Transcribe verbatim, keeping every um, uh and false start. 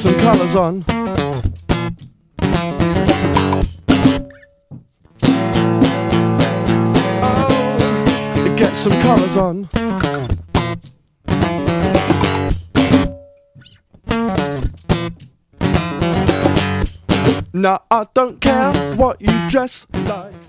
some colours on. Oh, get some colours on. Now I don't care what you dress like.